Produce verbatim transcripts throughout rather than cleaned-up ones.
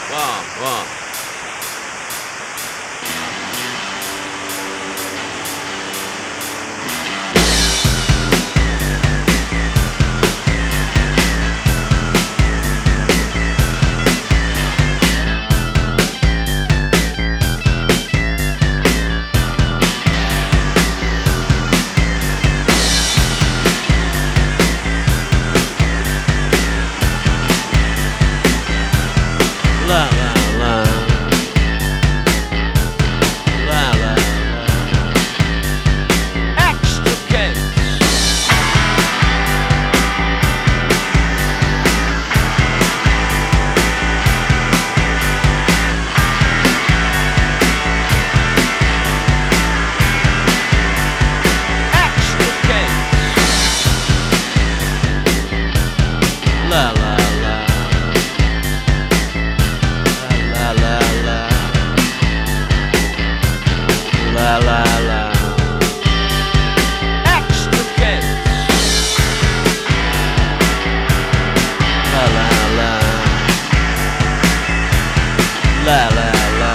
Wow, wow. La la la. La la la. Extra kids. Extra kids. La la. La la la. Extra kids. La la la. La la la.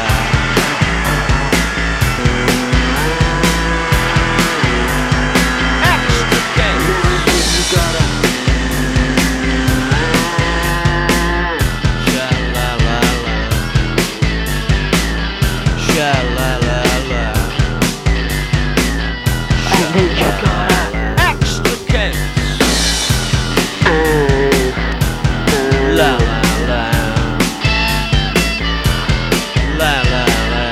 Extra kids. You gotta. Sha la la la. Sha la la. Extra kids. La la la. La la la.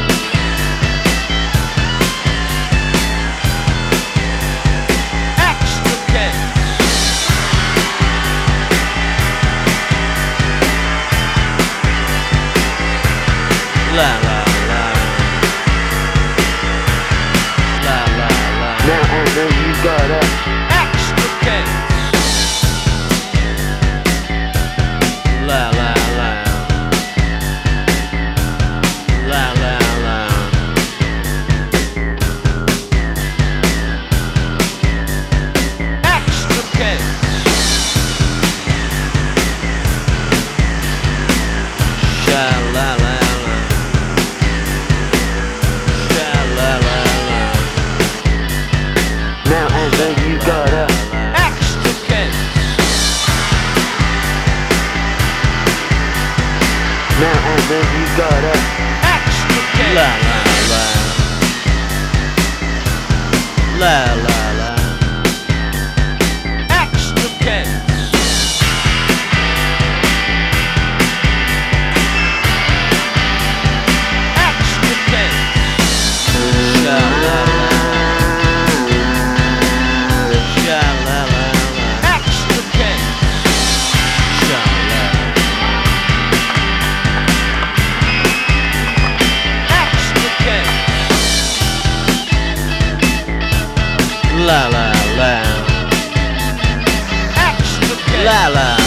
Extra kids. La la. Now and then you gotta extra kids. La la la. La la la. Extra kids. Sha la la la. Sha la la la. now and then you gotta extra kids. now and then you gotta Extra kids. La la la. La la la. Extra kids. Extra kids. La la la. La la la. Extra kids. La la.